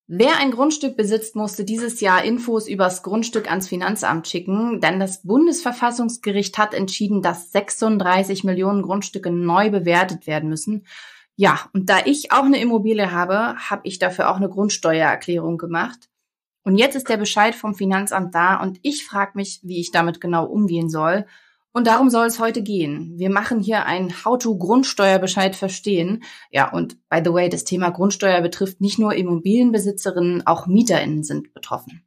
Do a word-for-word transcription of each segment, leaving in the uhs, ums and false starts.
Wer ein Grundstück besitzt, musste dieses Jahr Infos übers Grundstück ans Finanzamt schicken, denn das Bundesverfassungsgericht hat entschieden, dass sechsunddreißig Millionen Grundstücke neu bewertet werden müssen. Ja, und da ich auch eine Immobilie habe, habe ich dafür auch eine Grundsteuererklärung gemacht. Und jetzt ist der Bescheid vom Finanzamt da und ich frage mich, wie ich damit genau umgehen soll. Und darum soll es heute gehen. Wir machen hier ein How-to-Grundsteuerbescheid verstehen. Ja, und by the way, das Thema Grundsteuer betrifft nicht nur Immobilienbesitzerinnen, auch MieterInnen sind betroffen.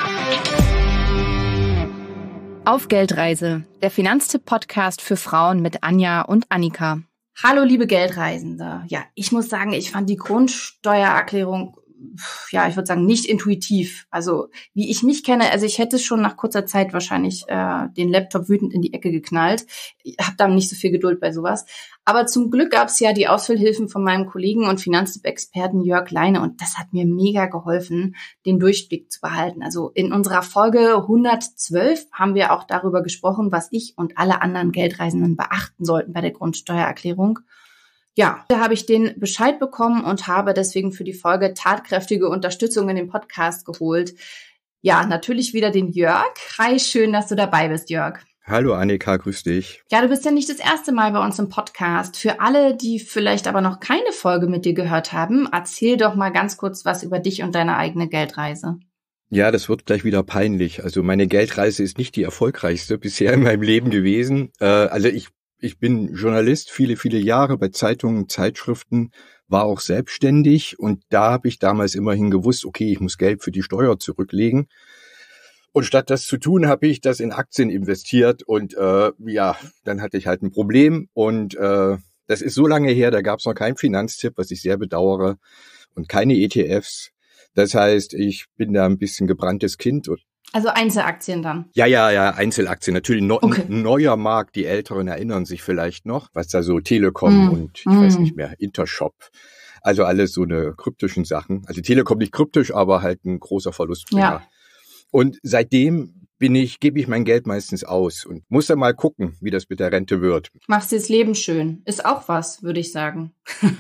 Auf Geldreise, der Finanztipp-Podcast für Frauen mit Anja und Annika. Hallo, liebe Geldreisende. Ja, ich muss sagen, ich fand die Grundsteuererklärung, ja, ich würde sagen, nicht intuitiv. Also, wie ich mich kenne, also ich hätte schon nach kurzer Zeit wahrscheinlich äh, den Laptop wütend in die Ecke geknallt. Ich habe da nicht so viel Geduld bei sowas. Aber zum Glück gab es ja die Ausfüllhilfen von meinem Kollegen und Finanztipp-Experten Jörg Leine und das hat mir mega geholfen, den Durchblick zu behalten. Also in unserer Folge hundertzwölf haben wir auch darüber gesprochen, was ich und alle anderen Geldreisenden beachten sollten bei der Grundsteuererklärung. Ja, da habe ich den Bescheid bekommen und habe deswegen für die Folge tatkräftige Unterstützung in den Podcast geholt. Ja, natürlich wieder den Jörg. Hi, schön, dass du dabei bist, Jörg. Hallo Annika, grüß dich. Ja, du bist ja nicht das erste Mal bei uns im Podcast. Für alle, die vielleicht aber noch keine Folge mit dir gehört haben, erzähl doch mal ganz kurz was über dich und deine eigene Geldreise. Ja, das wird gleich wieder peinlich. Also meine Geldreise ist nicht die erfolgreichste bisher in meinem Leben gewesen. Äh, also ich Ich bin Journalist, viele, viele Jahre bei Zeitungen, Zeitschriften, war auch selbstständig und da habe ich damals immerhin gewusst, okay, ich muss Geld für die Steuer zurücklegen. Und statt das zu tun, habe ich das in Aktien investiert und äh, ja, dann hatte ich halt ein Problem und äh, das ist so lange her, da gab es noch keinen Finanztipp, was ich sehr bedauere und keine E T Fs. Das heißt, ich bin da ein bisschen gebranntes Kind. Also Einzelaktien dann? Ja, ja, ja, Einzelaktien. Natürlich no, okay. Ein neuer Markt. Die Älteren erinnern sich vielleicht noch, was da so Telekom mm. und ich mm. weiß nicht mehr, Intershop. Also alles so eine kryptischen Sachen. Also Telekom nicht kryptisch, aber halt ein großer Verlustbringer. Ja. Und seitdem bin ich, gebe ich mein Geld meistens aus und muss dann mal gucken, wie das mit der Rente wird. Machst dir das Leben schön. Ist auch was, würde ich sagen.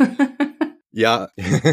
Ja,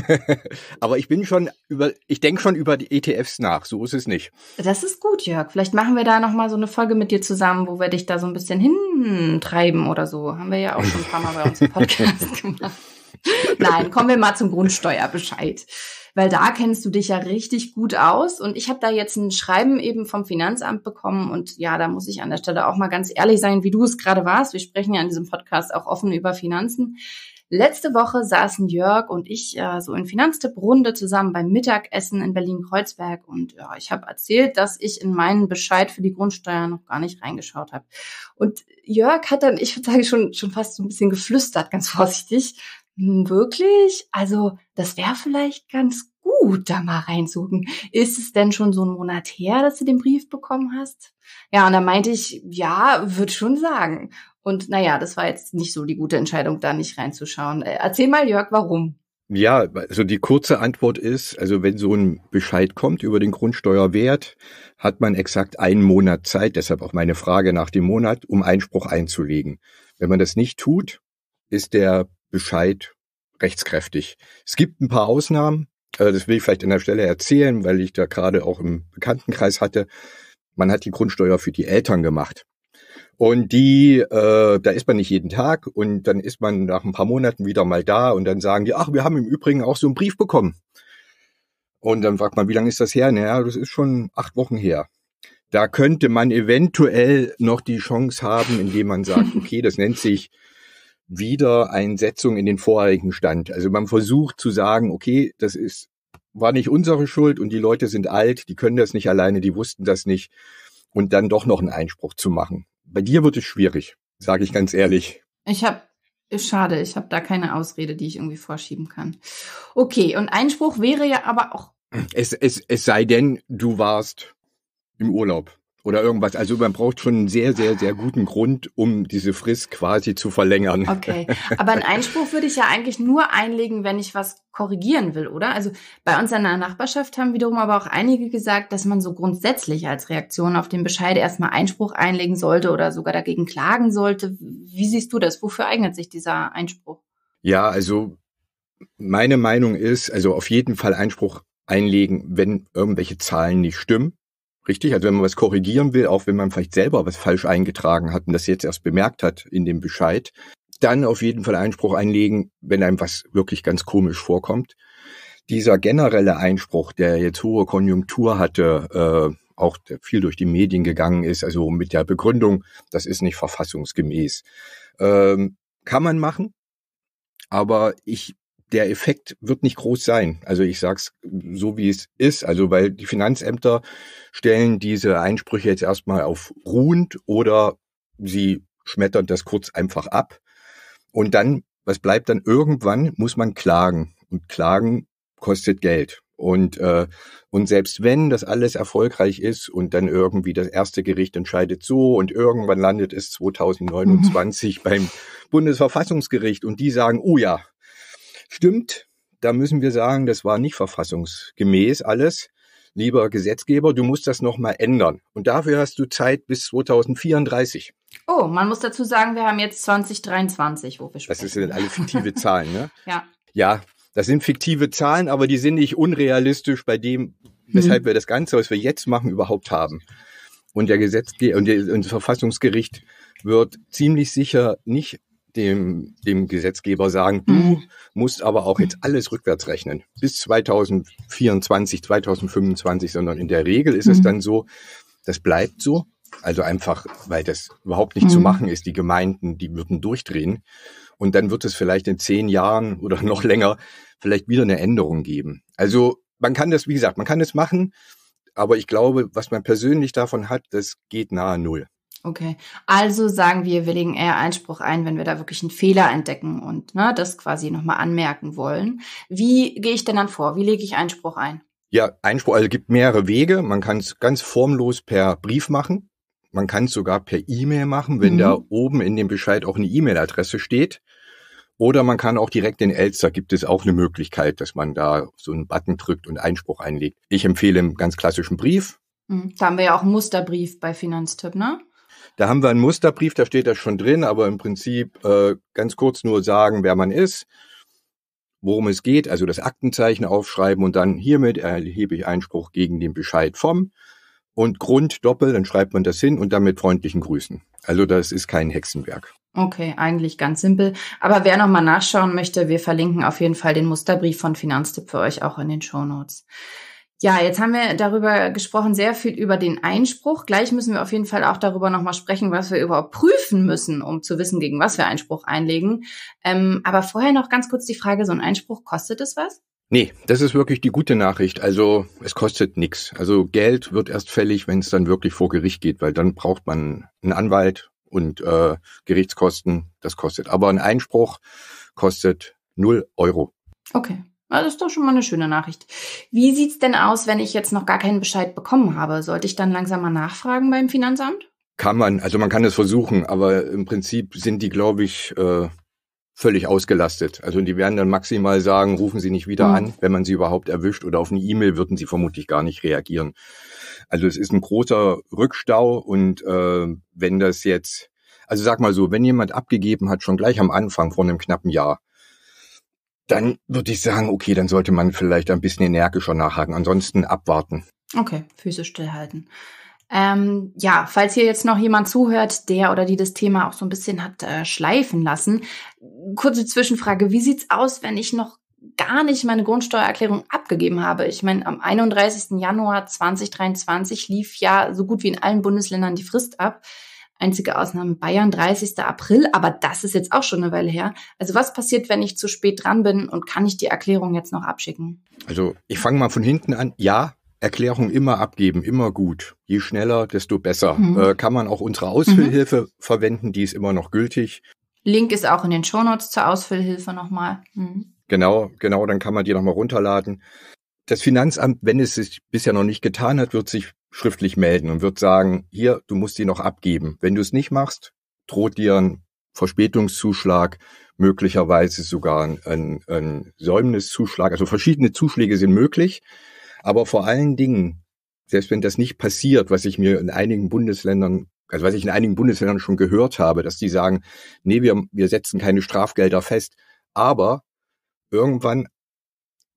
aber ich bin schon über, ich denke schon über die E T Fs nach, so ist es nicht. Das ist gut, Jörg. Vielleicht machen wir da nochmal so eine Folge mit dir zusammen, wo wir dich da so ein bisschen hintreiben oder so. Haben wir ja auch schon ein paar Mal bei uns im Podcast gemacht. Nein, kommen wir mal zum Grundsteuerbescheid. Weil da kennst du dich ja richtig gut aus und ich habe da jetzt ein Schreiben eben vom Finanzamt bekommen und ja, da muss ich an der Stelle auch mal ganz ehrlich sein, wie du es gerade warst. Wir sprechen ja in diesem Podcast auch offen über Finanzen. Letzte Woche saßen Jörg und ich äh, so in Finanztipp-Runde zusammen beim Mittagessen in Berlin-Kreuzberg und ja, ich habe erzählt, dass ich in meinen Bescheid für die Grundsteuer noch gar nicht reingeschaut habe. Und Jörg hat dann, ich würde sagen, schon schon fast so ein bisschen geflüstert, ganz vorsichtig. Hm, wirklich? Also das wäre vielleicht ganz gut, da mal reinzugucken. Ist es denn schon so ein Monat her, dass du den Brief bekommen hast? Ja, und dann meinte ich, ja, würde schon sagen. Und naja, das war jetzt nicht so die gute Entscheidung, da nicht reinzuschauen. Erzähl mal, Jörg, warum? Ja, also die kurze Antwort ist, also wenn so ein Bescheid kommt über den Grundsteuerwert, hat man exakt einen Monat Zeit, deshalb auch meine Frage nach dem Monat, um Einspruch einzulegen. Wenn man das nicht tut, ist der Bescheid rechtskräftig. Es gibt ein paar Ausnahmen, das will ich vielleicht an der Stelle erzählen, weil ich da gerade auch im Bekanntenkreis hatte. Man hat die Grundsteuer für die Eltern gemacht. Und die, äh, da ist man nicht jeden Tag und dann ist man nach ein paar Monaten wieder mal da und dann sagen die, ach, wir haben im Übrigen auch so einen Brief bekommen. Und dann fragt man, wie lange ist das her? Naja, das ist schon acht Wochen her. Da könnte man eventuell noch die Chance haben, indem man sagt, okay, das nennt sich Wiedereinsetzung in den vorherigen Stand. Also man versucht zu sagen, okay, das ist, war nicht unsere Schuld und die Leute sind alt, die können das nicht alleine, die wussten das nicht und dann doch noch einen Einspruch zu machen. Bei dir wird es schwierig, sage ich ganz ehrlich. Ich habe, schade, ich habe da keine Ausrede, die ich irgendwie vorschieben kann. Okay, und Einspruch wäre ja aber auch... Es, es, es sei denn, du warst im Urlaub oder irgendwas. Also man braucht schon einen sehr, sehr, sehr guten Grund, um diese Frist quasi zu verlängern. Okay, aber einen Einspruch würde ich ja eigentlich nur einlegen, wenn ich was korrigieren will, oder? Also bei uns in der Nachbarschaft haben wiederum aber auch einige gesagt, dass man so grundsätzlich als Reaktion auf den Bescheid erstmal Einspruch einlegen sollte oder sogar dagegen klagen sollte. Wie siehst du das? Wofür eignet sich dieser Einspruch? Ja, also meine Meinung ist, also auf jeden Fall Einspruch einlegen, wenn irgendwelche Zahlen nicht stimmen. Richtig? Also wenn man was korrigieren will, auch wenn man vielleicht selber was falsch eingetragen hat und das jetzt erst bemerkt hat in dem Bescheid, dann auf jeden Fall Einspruch einlegen, wenn einem was wirklich ganz komisch vorkommt. Dieser generelle Einspruch, der jetzt hohe Konjunktur hatte, äh, auch der viel durch die Medien gegangen ist, also mit der Begründung, das ist nicht verfassungsgemäß, ähm, kann man machen, aber ich der Effekt wird nicht groß sein. Also ich sag's so, wie es ist. Also weil die Finanzämter stellen diese Einsprüche jetzt erstmal auf ruhend oder sie schmettern das kurz einfach ab. Und dann, was bleibt dann? Irgendwann muss man klagen. Und klagen kostet Geld. Und äh, und selbst wenn das alles erfolgreich ist und dann irgendwie das erste Gericht entscheidet so und irgendwann landet es zwanzig neunundzwanzig mhm. beim Bundesverfassungsgericht und die sagen, oh ja, stimmt, da müssen wir sagen, das war nicht verfassungsgemäß alles. Lieber Gesetzgeber, du musst das nochmal ändern. Und dafür hast du Zeit bis zwanzig vierunddreißig. Oh, man muss dazu sagen, wir haben jetzt zwanzig dreiundzwanzig, wo wir sprechen. Das sind alle fiktive Zahlen, ne? Ja. Ja, das sind fiktive Zahlen, aber die sind nicht unrealistisch bei dem, weshalb hm. wir das Ganze, was wir jetzt machen, überhaupt haben. Und der Gesetzgeber und das Verfassungsgericht wird ziemlich sicher nicht dem, dem Gesetzgeber sagen, du mhm. musst aber auch jetzt alles rückwärts rechnen, bis zwanzig vierundzwanzig, zwanzig fünfundzwanzig, sondern in der Regel ist mhm. es dann so, das bleibt so, also einfach, weil das überhaupt nicht mhm. zu machen ist, die Gemeinden, die würden durchdrehen und dann wird es vielleicht in zehn Jahren oder noch länger vielleicht wieder eine Änderung geben. Also man kann das, wie gesagt, man kann das machen, aber ich glaube, was man persönlich davon hat, das geht nahe Null. Okay, also sagen wir, wir legen eher Einspruch ein, wenn wir da wirklich einen Fehler entdecken und ne, das quasi nochmal anmerken wollen. Wie gehe ich denn dann vor? Wie lege ich Einspruch ein? Ja, Einspruch, also es gibt mehrere Wege. Man kann es ganz formlos per Brief machen. Man kann es sogar per E-Mail machen, wenn mhm. da oben in dem Bescheid auch eine E-Mail-Adresse steht. Oder man kann auch direkt in Elster, gibt es auch eine Möglichkeit, dass man da so einen Button drückt und Einspruch einlegt. Ich empfehle einen ganz klassischen Brief. Mhm. Da haben wir ja auch einen Musterbrief bei Finanztipp, ne? Da haben wir einen Musterbrief, da steht das schon drin, aber im Prinzip äh, ganz kurz nur sagen, wer man ist, worum es geht, also das Aktenzeichen aufschreiben und dann hiermit erhebe ich Einspruch gegen den Bescheid vom und Grund doppelt, dann schreibt man das hin und dann mit freundlichen Grüßen. Also das ist kein Hexenwerk. Okay, eigentlich ganz simpel. Aber wer nochmal nachschauen möchte, wir verlinken auf jeden Fall den Musterbrief von Finanztipp für euch auch in den Shownotes. Ja, jetzt haben wir darüber gesprochen, sehr viel über den Einspruch. Gleich müssen wir auf jeden Fall auch darüber nochmal sprechen, was wir überhaupt prüfen müssen, um zu wissen, gegen was wir Einspruch einlegen. Ähm, aber vorher noch ganz kurz die Frage, so ein Einspruch, kostet es was? Nee, das ist wirklich die gute Nachricht. Also es kostet nichts. Also Geld wird erst fällig, wenn es dann wirklich vor Gericht geht, weil dann braucht man einen Anwalt und äh, Gerichtskosten, das kostet. Aber ein Einspruch kostet null Euro. Okay. Das ist doch schon mal eine schöne Nachricht. Wie sieht's denn aus, wenn ich jetzt noch gar keinen Bescheid bekommen habe? Sollte ich dann langsam mal nachfragen beim Finanzamt? Kann man, also man kann es versuchen, aber im Prinzip sind die, glaube ich, äh, völlig ausgelastet. Also die werden dann maximal sagen, rufen Sie nicht wieder mhm. an, wenn man sie überhaupt erwischt, oder auf eine E-Mail würden sie vermutlich gar nicht reagieren. Also es ist ein großer Rückstau und äh, wenn das jetzt, also sag mal so, wenn jemand abgegeben hat, schon gleich am Anfang vor einem knappen Jahr, dann würde ich sagen, okay, dann sollte man vielleicht ein bisschen energischer nachhaken. Ansonsten abwarten. Okay, Füße stillhalten. Ähm, ja, falls hier jetzt noch jemand zuhört, der oder die das Thema auch so ein bisschen hat äh, schleifen lassen. Kurze Zwischenfrage, wie sieht's aus, wenn ich noch gar nicht meine Grundsteuererklärung abgegeben habe? Ich meine, am einunddreißigsten Januar zweitausenddreiundzwanzig lief ja so gut wie in allen Bundesländern die Frist ab. Einzige Ausnahme Bayern, dreißigsten April, aber das ist jetzt auch schon eine Weile her. Also was passiert, wenn ich zu spät dran bin und kann ich die Erklärung jetzt noch abschicken? Also ich fange mal von hinten an. Ja, Erklärung immer abgeben, immer gut. Je schneller, desto besser. Mhm. Äh, kann man auch unsere Ausfüllhilfe mhm. verwenden, die ist immer noch gültig. Link ist auch in den Shownotes zur Ausfüllhilfe nochmal. Mhm. Genau, genau, dann kann man die nochmal runterladen. Das Finanzamt, wenn es sich bisher noch nicht getan hat, wird sich schriftlich melden und wird sagen, hier, du musst die noch abgeben. Wenn du es nicht machst, droht dir ein Verspätungszuschlag, möglicherweise sogar ein, ein, ein Säumniszuschlag. Also verschiedene Zuschläge sind möglich, aber vor allen Dingen, selbst wenn das nicht passiert, was ich mir in einigen Bundesländern, also was ich in einigen Bundesländern schon gehört habe, dass die sagen, nee, wir, wir setzen keine Strafgelder fest, aber irgendwann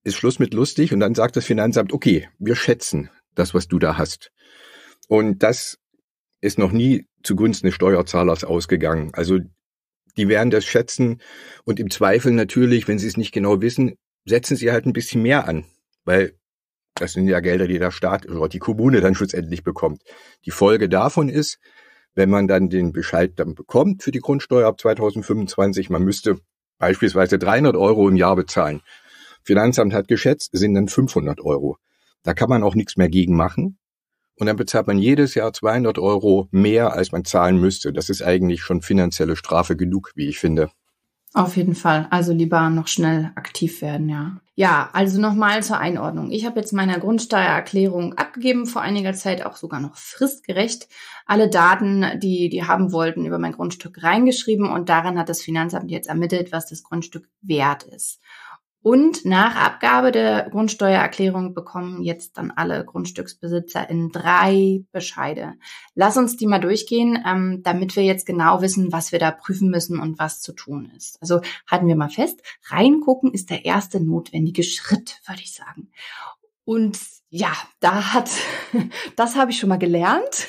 ist Schluss mit lustig und dann sagt das Finanzamt, okay, wir schätzen das, was du da hast. Und das ist noch nie zugunsten des Steuerzahlers ausgegangen. Also die werden das schätzen und im Zweifel natürlich, wenn sie es nicht genau wissen, setzen sie halt ein bisschen mehr an, weil das sind ja Gelder, die der Staat oder die Kommune dann schlussendlich bekommt. Die Folge davon ist, wenn man dann den Bescheid dann bekommt für die Grundsteuer ab zweitausendfünfundzwanzig, man müsste beispielsweise dreihundert Euro im Jahr bezahlen. Finanzamt hat geschätzt, sind dann fünfhundert Euro. Da kann man auch nichts mehr gegen machen. Und dann bezahlt man jedes Jahr zweihundert Euro mehr, als man zahlen müsste. Das ist eigentlich schon finanzielle Strafe genug, wie ich finde. Auf jeden Fall. Also lieber noch schnell aktiv werden, ja. Ja, also nochmal zur Einordnung. Ich habe jetzt meine Grundsteuererklärung abgegeben, vor einiger Zeit auch sogar noch fristgerecht. Alle Daten, die die haben wollten, über mein Grundstück reingeschrieben und daran hat das Finanzamt jetzt ermittelt, was das Grundstück wert ist. Und nach Abgabe der Grundsteuererklärung bekommen jetzt dann alle Grundstücksbesitzer in drei Bescheide. Lass uns die mal durchgehen, ähm, damit wir jetzt genau wissen, was wir da prüfen müssen und was zu tun ist. Also halten wir mal fest, reingucken ist der erste notwendige Schritt, würde ich sagen. Und ja, da hat, das habe ich schon mal gelernt,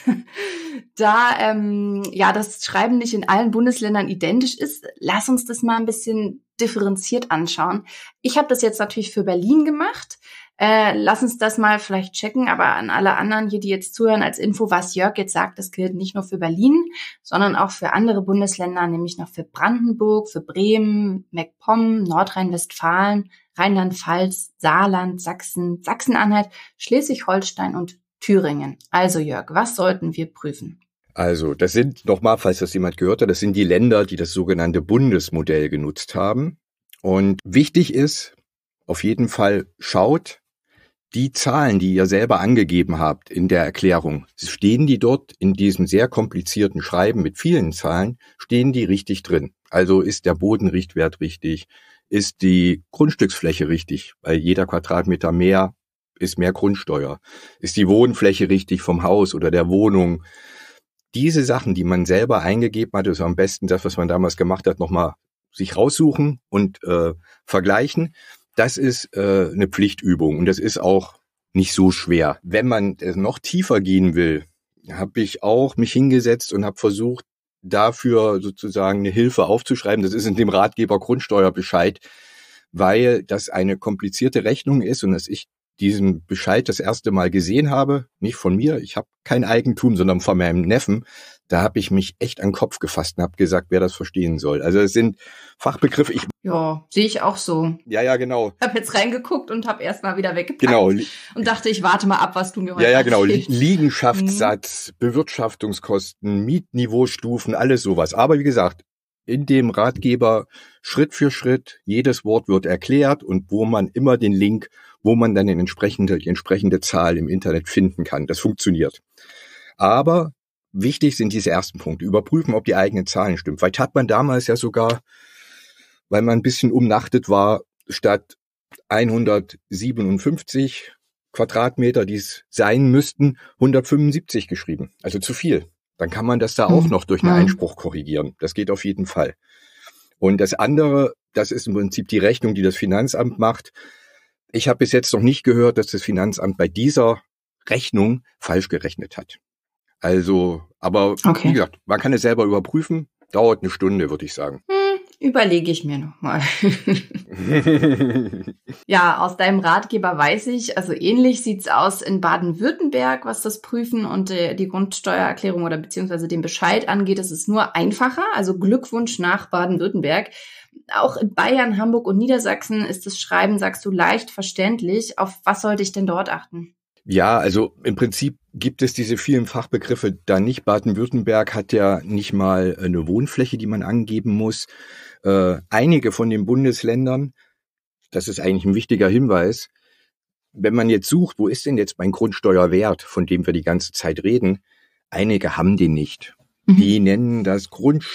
da ähm, ja das Schreiben nicht in allen Bundesländern identisch ist. Lass uns das mal ein bisschen differenziert anschauen. Ich habe das jetzt natürlich für Berlin gemacht. Äh, lass uns das mal vielleicht checken, aber an alle anderen hier, die jetzt zuhören, als Info, was Jörg jetzt sagt, das gilt nicht nur für Berlin, sondern auch für andere Bundesländer, nämlich noch für Brandenburg, für Bremen, MacPom, Nordrhein-Westfalen, Rheinland-Pfalz, Saarland, Sachsen, Sachsen-Anhalt, Schleswig-Holstein und Thüringen. Also Jörg, was sollten wir prüfen? Also das sind, nochmal, falls das jemand gehört hat, das sind die Länder, die das sogenannte Bundesmodell genutzt haben. Und wichtig ist, auf jeden Fall schaut, die Zahlen, die ihr selber angegeben habt in der Erklärung, stehen die dort in diesem sehr komplizierten Schreiben mit vielen Zahlen, stehen die richtig drin? Also ist der Bodenrichtwert richtig? Ist die Grundstücksfläche richtig? Weil jeder Quadratmeter mehr ist mehr Grundsteuer. Ist die Wohnfläche richtig vom Haus oder der Wohnung? Diese Sachen, die man selber eingegeben hat, ist am besten das, was man damals gemacht hat, nochmal sich raussuchen und äh, vergleichen. Das ist äh, eine Pflichtübung und das ist auch nicht so schwer. Wenn man noch tiefer gehen will, habe ich auch mich hingesetzt und habe versucht, dafür sozusagen eine Hilfe aufzuschreiben. Das ist in dem Ratgeber Grundsteuerbescheid, weil das eine komplizierte Rechnung ist und dass ich diesen Bescheid das erste Mal gesehen habe, nicht von mir, ich habe kein Eigentum, sondern von meinem Neffen, da habe ich mich echt an den Kopf gefasst und habe gesagt, wer das verstehen soll. Also es sind Fachbegriffe. Ich ja, sehe ich auch so. Ja, ja, genau. Ich habe jetzt reingeguckt und habe erst mal wieder weggepackt. Genau. Und dachte, ich warte mal ab, was du mir heute Ja, ja, genau. erzählst. Liegenschaftssatz, mhm. Bewirtschaftungskosten, Mietniveaustufen, alles sowas. Aber wie gesagt, in dem Ratgeber Schritt für Schritt, jedes Wort wird erklärt und wo man immer den Link, wo man dann den entsprechende, die entsprechende Zahl im Internet finden kann. Das funktioniert. Aber wichtig sind diese ersten Punkte. Überprüfen, ob die eigenen Zahlen stimmen. Vielleicht hat man damals ja sogar, weil man ein bisschen umnachtet war, statt hundertsiebenundfünfzig Quadratmeter, die es sein müssten, hundertfünfundsiebzig geschrieben. Also zu viel. Dann kann man das da auch noch durch einen Einspruch korrigieren. Das geht auf jeden Fall. Und das andere, das ist im Prinzip die Rechnung, die das Finanzamt macht. Ich habe bis jetzt noch nicht gehört, dass das Finanzamt bei dieser Rechnung falsch gerechnet hat. Also, aber okay. Wie gesagt, man kann es selber überprüfen. Dauert eine Stunde, würde ich sagen. Hm, überlege ich mir nochmal. Ja, aus deinem Ratgeber weiß ich, also ähnlich sieht's aus in Baden-Württemberg, was das Prüfen und äh, die Grundsteuererklärung oder beziehungsweise den Bescheid angeht. Es ist nur einfacher, also Glückwunsch nach Baden-Württemberg. Auch in Bayern, Hamburg und Niedersachsen ist das Schreiben, sagst du, leicht verständlich. Auf was sollte ich denn dort achten? Ja, also im Prinzip gibt es diese vielen Fachbegriffe da nicht. Baden-Württemberg hat ja nicht mal eine Wohnfläche, die man angeben muss. Äh, einige von den Bundesländern, das ist eigentlich ein wichtiger Hinweis, wenn man jetzt sucht, wo ist denn jetzt mein Grundsteuerwert, von dem wir die ganze Zeit reden, einige haben den nicht. Mhm. Die nennen das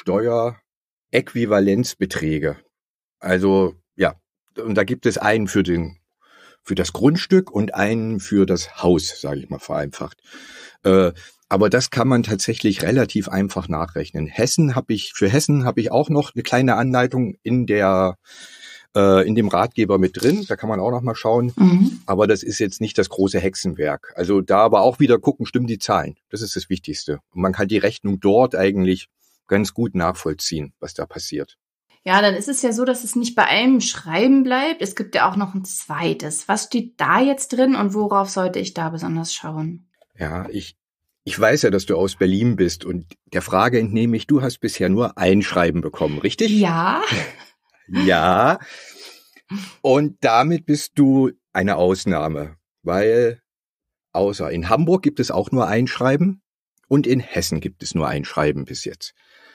Grundsteueräquivalenzbeträge. Also ja, und da gibt es einen für den für das Grundstück und einen für das Haus, sage ich mal vereinfacht. Äh, aber das kann man tatsächlich relativ einfach nachrechnen. Hessen habe ich für Hessen habe ich auch noch eine kleine Anleitung in der äh, in dem Ratgeber mit drin. Da kann man auch noch mal schauen. Mhm. Aber das ist jetzt nicht das große Hexenwerk. Also da aber auch wieder gucken, stimmen die Zahlen. Das ist das Wichtigste. Und man kann die Rechnung dort eigentlich ganz gut nachvollziehen, was da passiert. Ja, dann ist es ja so, dass es nicht bei einem Schreiben bleibt. Es gibt ja auch noch ein zweites. Was steht da jetzt drin und worauf sollte ich da besonders schauen? Ja, ich, ich weiß ja, dass du aus Berlin bist und der Frage entnehme ich, du hast bisher nur ein Schreiben bekommen, richtig? Ja. Ja. Und damit bist du eine Ausnahme, weil außer in Hamburg gibt es auch nur ein Schreiben und in Hessen gibt es nur ein Schreiben bis jetzt.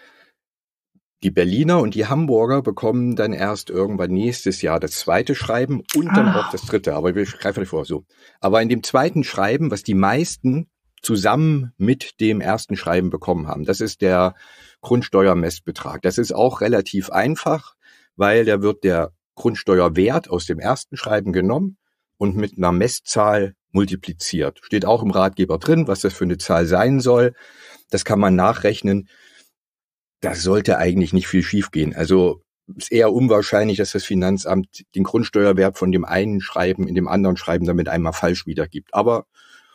Die Berliner und die Hamburger bekommen dann erst irgendwann nächstes Jahr das zweite Schreiben und dann ah. auch das dritte. Aber wir greifen nicht vor, so. Aber in dem zweiten Schreiben, was die meisten zusammen mit dem ersten Schreiben bekommen haben, das ist der Grundsteuermessbetrag. Das ist auch relativ einfach, weil da wird der Grundsteuerwert aus dem ersten Schreiben genommen und mit einer Messzahl multipliziert. Steht auch im Ratgeber drin, was das für eine Zahl sein soll. Das kann man nachrechnen. Da sollte eigentlich nicht viel schiefgehen. Also ist eher unwahrscheinlich, dass das Finanzamt den Grundsteuerwert von dem einen Schreiben in dem anderen Schreiben damit einmal falsch wiedergibt. Aber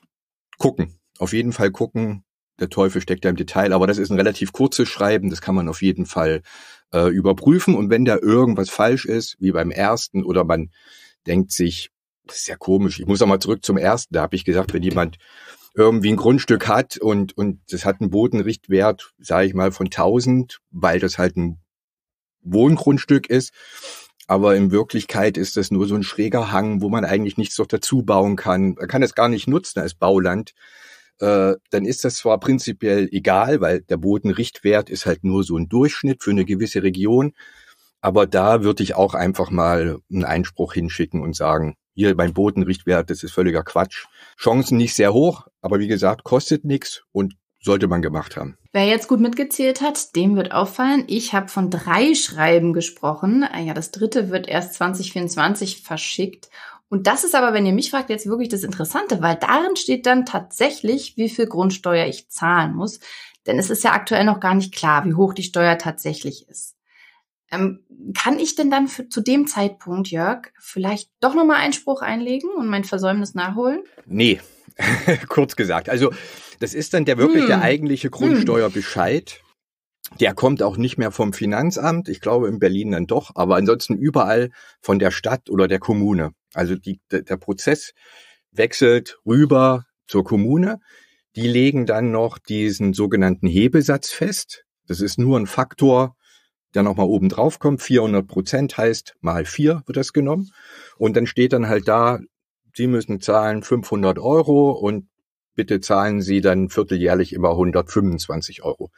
gucken, auf jeden Fall gucken. Der Teufel steckt da im Detail. Aber das ist ein relativ kurzes Schreiben. Das kann man auf jeden Fall äh, überprüfen. Und wenn da irgendwas falsch ist, wie beim ersten, oder man denkt sich, das ist ja komisch. Ich muss auch mal zurück zum ersten. Da habe ich gesagt, wenn jemand irgendwie ein Grundstück hat und und das hat einen Bodenrichtwert, sage ich mal, von tausend, weil das halt ein Wohngrundstück ist. Aber in Wirklichkeit ist das nur so ein schräger Hang, wo man eigentlich nichts noch dazu bauen kann. Man kann es gar nicht nutzen als Bauland. Äh, dann ist das zwar prinzipiell egal, weil der Bodenrichtwert ist halt nur so ein Durchschnitt für eine gewisse Region. Aber da würde ich auch einfach mal einen Einspruch hinschicken und sagen, hier mein Bodenrichtwert, das ist völliger Quatsch. Chancen nicht sehr hoch, aber wie gesagt, kostet nichts und sollte man gemacht haben. Wer jetzt gut mitgezählt hat, dem wird auffallen, ich habe von drei Schreiben gesprochen. Ja, das dritte wird erst zwanzig vierundzwanzig verschickt. Und das ist aber, wenn ihr mich fragt, jetzt wirklich das Interessante, weil darin steht dann tatsächlich, wie viel Grundsteuer ich zahlen muss. Denn es ist ja aktuell noch gar nicht klar, wie hoch die Steuer tatsächlich ist. Ähm, kann ich denn dann für, zu dem Zeitpunkt, Jörg, vielleicht doch nochmal Einspruch einlegen und mein Versäumnis nachholen? Nee, kurz gesagt. Also das ist dann der wirklich hm. der eigentliche Grundsteuerbescheid. Der kommt auch nicht mehr vom Finanzamt. Ich glaube in Berlin dann doch, aber ansonsten überall von der Stadt oder der Kommune. Also die, der Prozess wechselt rüber zur Kommune. Die legen dann noch diesen sogenannten Hebesatz fest. Das ist nur ein Faktor, der nochmal oben drauf kommt. vierhundert Prozent heißt, mal vier wird das genommen. Und dann steht dann halt da, Sie müssen zahlen fünfhundert Euro und bitte zahlen Sie dann vierteljährlich immer hundertfünfundzwanzig Euro.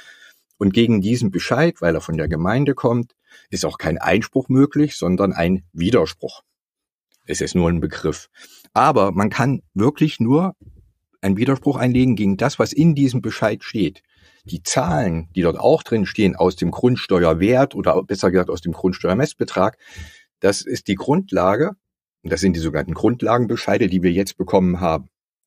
Und gegen diesen Bescheid, weil er von der Gemeinde kommt, ist auch kein Einspruch möglich, sondern ein Widerspruch. Es ist nur ein Begriff. Aber man kann wirklich nur einen Widerspruch einlegen gegen das, was in diesem Bescheid steht. Die Zahlen, die dort auch drin stehen, aus dem Grundsteuerwert oder besser gesagt aus dem Grundsteuermessbetrag, das ist die Grundlage, und das sind die sogenannten Grundlagenbescheide, die wir jetzt bekommen haben.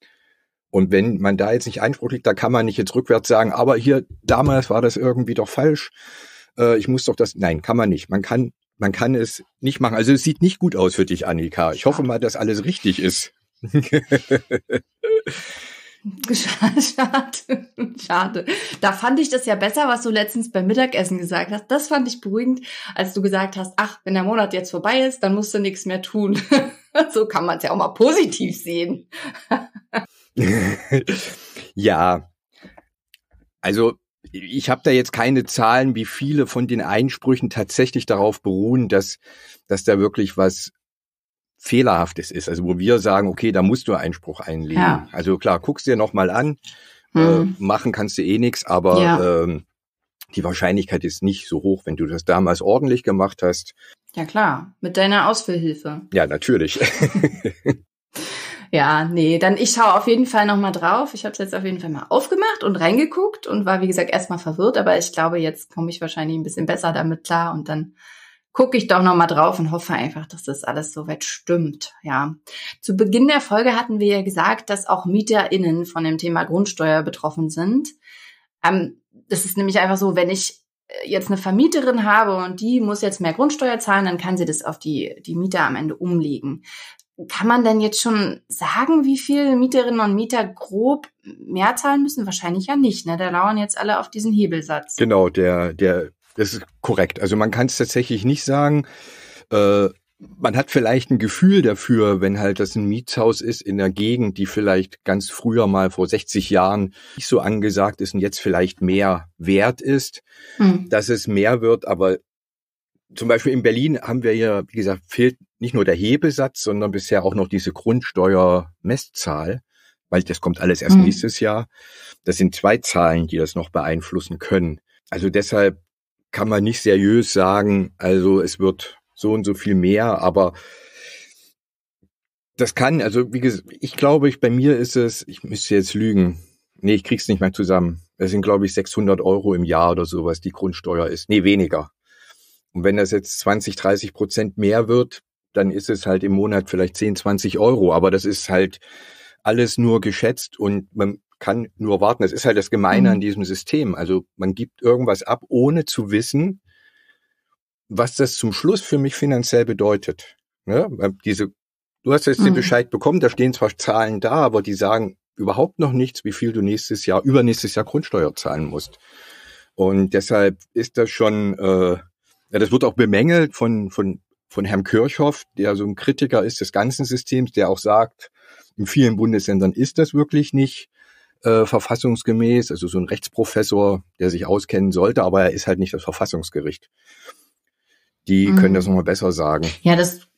Und wenn man da jetzt nicht Einspruch legt, da kann man nicht jetzt rückwärts sagen, aber hier, damals war das irgendwie doch falsch, äh, ich muss doch das, nein, kann man nicht. Man kann, man kann es nicht machen. Also es sieht nicht gut aus für dich, Annika. Ich hoffe mal, dass alles richtig ist. Schade, schade. Da fand ich das ja besser, was du letztens beim Mittagessen gesagt hast. Das fand ich beruhigend, als du gesagt hast, ach, wenn der Monat jetzt vorbei ist, dann musst du nichts mehr tun. So kann man es ja auch mal positiv sehen. Ja, also ich habe da jetzt keine Zahlen, wie viele von den Einsprüchen tatsächlich darauf beruhen, dass, dass da wirklich was Fehlerhaftes ist, also wo wir sagen, okay, da musst du Einspruch einlegen. Ja. Also klar, guckst dir nochmal an, hm. äh, machen kannst du eh nichts, aber ja. ähm, die Wahrscheinlichkeit ist nicht so hoch, wenn du das damals ordentlich gemacht hast. Ja klar, mit deiner Ausfüllhilfe. Ja, natürlich. Ja, nee, dann ich schaue auf jeden Fall nochmal drauf. Ich habe es jetzt auf jeden Fall mal aufgemacht und reingeguckt und war, wie gesagt, erstmal verwirrt, aber ich glaube, jetzt komme ich wahrscheinlich ein bisschen besser damit klar und dann gucke ich doch nochmal drauf und hoffe einfach, dass das alles soweit stimmt. Ja. Zu Beginn der Folge hatten wir ja gesagt, dass auch MieterInnen von dem Thema Grundsteuer betroffen sind. Ähm, das ist nämlich einfach so, wenn ich jetzt eine Vermieterin habe und die muss jetzt mehr Grundsteuer zahlen, dann kann sie das auf die, die Mieter am Ende umlegen. Kann man denn jetzt schon sagen, wie viel Mieterinnen und Mieter grob mehr zahlen müssen? Wahrscheinlich ja nicht, ne? Da lauern jetzt alle auf diesen Hebelsatz. Genau, der, der, das ist korrekt. Also man kann es tatsächlich nicht sagen. Äh, man hat vielleicht ein Gefühl dafür, wenn halt das ein Mietshaus ist in der Gegend, die vielleicht ganz früher mal vor sechzig Jahren nicht so angesagt ist und jetzt vielleicht mehr wert ist, hm. dass es mehr wird. Aber zum Beispiel in Berlin haben wir ja, wie gesagt, fehlt nicht nur der Hebesatz, sondern bisher auch noch diese Grundsteuermesszahl, weil das kommt alles erst mhm. nächstes Jahr. Das sind zwei Zahlen, die das noch beeinflussen können. Also deshalb kann man nicht seriös sagen, also es wird so und so viel mehr, aber das kann, also wie gesagt, ich glaube, ich, bei mir ist es, ich müsste jetzt lügen, nee, ich krieg's nicht mehr zusammen. Das sind, glaube ich, sechshundert Euro im Jahr oder sowas, die Grundsteuer ist. Nee, weniger. Und wenn das jetzt zwanzig, dreißig Prozent mehr wird, dann ist es halt im Monat vielleicht zehn, zwanzig Euro. Aber das ist halt alles nur geschätzt und man kann nur warten. Das ist halt das Gemeine mhm. an diesem System. Also man gibt irgendwas ab, ohne zu wissen, was das zum Schluss für mich finanziell bedeutet. Ne? Diese, du hast jetzt mhm. den Bescheid bekommen, da stehen zwar Zahlen da, aber die sagen überhaupt noch nichts, wie viel du nächstes Jahr, übernächstes Jahr Grundsteuer zahlen musst. Und deshalb ist das schon... Äh, Ja, das wird auch bemängelt von, von, von Herrn Kirchhoff, der so ein Kritiker ist des ganzen Systems, der auch sagt, in vielen Bundesländern ist das wirklich nicht äh, verfassungsgemäß. Also so ein Rechtsprofessor, der sich auskennen sollte, aber er ist halt nicht das Verfassungsgericht. Die mhm. können das nochmal besser sagen. Ja, das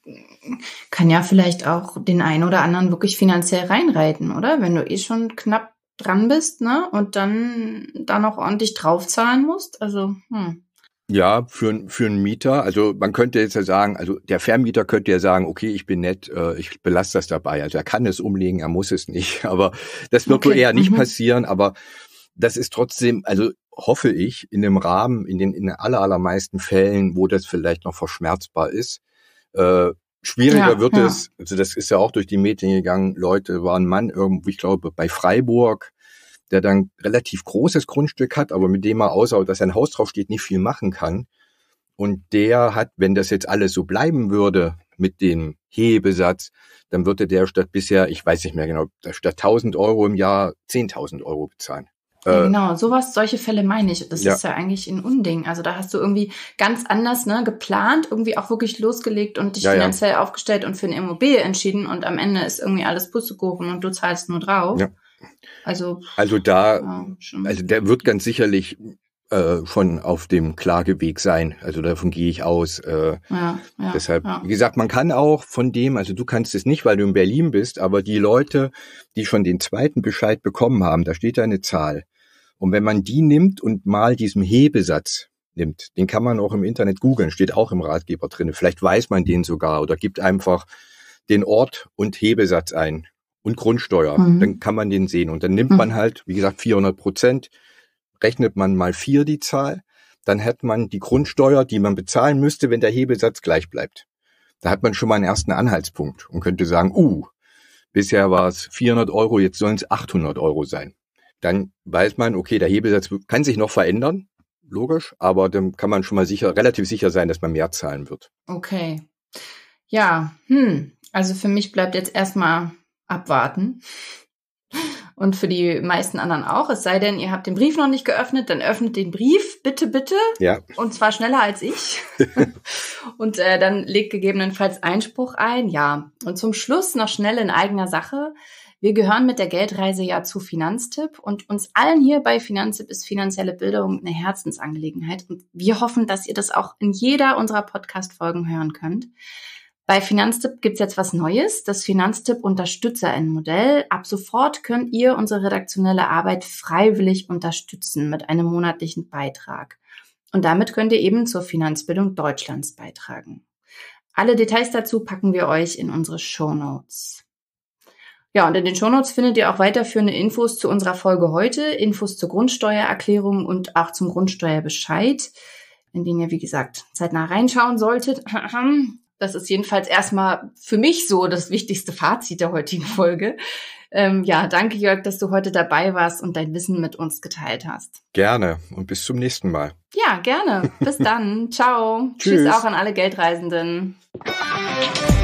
kann ja vielleicht auch den einen oder anderen wirklich finanziell reinreiten, oder? Wenn du eh schon knapp dran bist, ne? Und dann da noch ordentlich draufzahlen musst. Also, hm. Ja, für, für einen Mieter, also man könnte jetzt ja sagen, also der Vermieter könnte ja sagen, okay, ich bin nett, äh, ich belasse das dabei. Also er kann es umlegen, er muss es nicht. Aber das wird okay. wohl eher nicht mhm. passieren. Aber das ist trotzdem, also hoffe ich, in dem Rahmen, in den in den aller, allermeisten Fällen, wo das vielleicht noch verschmerzbar ist. Äh, schwieriger ja, wird ja. es, also das ist ja auch durch die Medien gegangen, Leute, war ein Mann irgendwo, ich glaube, bei Freiburg, der dann relativ großes Grundstück hat, aber mit dem er außer, dass ein Haus drauf steht, nicht viel machen kann. Und der hat, wenn das jetzt alles so bleiben würde mit dem Hebesatz, dann würde der statt bisher, ich weiß nicht mehr genau, statt tausend Euro im Jahr zehntausend Euro bezahlen. Ja, genau, sowas, solche Fälle meine ich. Das ja. ist ja eigentlich ein Unding. Also da hast du irgendwie ganz anders ne, geplant, irgendwie auch wirklich losgelegt und dich ja, finanziell ja. aufgestellt und für eine Immobilie entschieden und am Ende ist irgendwie alles Pustekuchen und du zahlst nur drauf. Ja. Also, also da, ja, also der wird ganz sicherlich äh, schon auf dem Klageweg sein. Also davon gehe ich aus. Äh, ja, ja, deshalb, ja. wie gesagt, man kann auch von dem, also du kannst es nicht, weil du in Berlin bist, aber die Leute, die schon den zweiten Bescheid bekommen haben, da steht da eine Zahl. Und wenn man die nimmt und mal diesen Hebesatz nimmt, den kann man auch im Internet googeln, steht auch im Ratgeber drin. Vielleicht weiß man den sogar oder gibt einfach den Ort und Hebesatz ein. Und Grundsteuer, mhm. dann kann man den sehen. Und dann nimmt man halt, wie gesagt, vierhundert Prozent, rechnet man mal vier die Zahl, dann hat man die Grundsteuer, die man bezahlen müsste, wenn der Hebesatz gleich bleibt. Da hat man schon mal einen ersten Anhaltspunkt und könnte sagen, uh, bisher war es vierhundert Euro, jetzt sollen es achthundert Euro sein. Dann weiß man, okay, der Hebesatz kann sich noch verändern, logisch, aber dann kann man schon mal sicher, relativ sicher sein, dass man mehr zahlen wird. Okay. Ja, hm, also für mich bleibt jetzt erstmal abwarten. Und für die meisten anderen auch. Es sei denn, ihr habt den Brief noch nicht geöffnet, dann öffnet den Brief, bitte, bitte. Ja. Und zwar schneller als ich. Und äh, dann legt gegebenenfalls Einspruch ein. Ja. Und zum Schluss noch schnell in eigener Sache. Wir gehören mit der Geldreise ja zu Finanztipp und uns allen hier bei Finanztipp ist finanzielle Bildung eine Herzensangelegenheit. Und wir hoffen, dass ihr das auch in jeder unserer Podcast-Folgen hören könnt. Bei Finanztipp gibt's jetzt was Neues, das Finanztipp-UnterstützerInnen-Modell. Ab sofort könnt ihr unsere redaktionelle Arbeit freiwillig unterstützen mit einem monatlichen Beitrag. Und damit könnt ihr eben zur Finanzbildung Deutschlands beitragen. Alle Details dazu packen wir euch in unsere Shownotes. Ja, und in den Shownotes findet ihr auch weiterführende Infos zu unserer Folge heute, Infos zur Grundsteuererklärung und auch zum Grundsteuerbescheid, in den ihr, wie gesagt, zeitnah reinschauen solltet. Das ist jedenfalls erstmal für mich so das wichtigste Fazit der heutigen Folge. Ähm, ja, danke Jörg, dass du heute dabei warst und dein Wissen mit uns geteilt hast. Gerne und bis zum nächsten Mal. Ja, gerne. Bis dann. Ciao. Tschüss. Tschüss auch an alle Geldreisenden.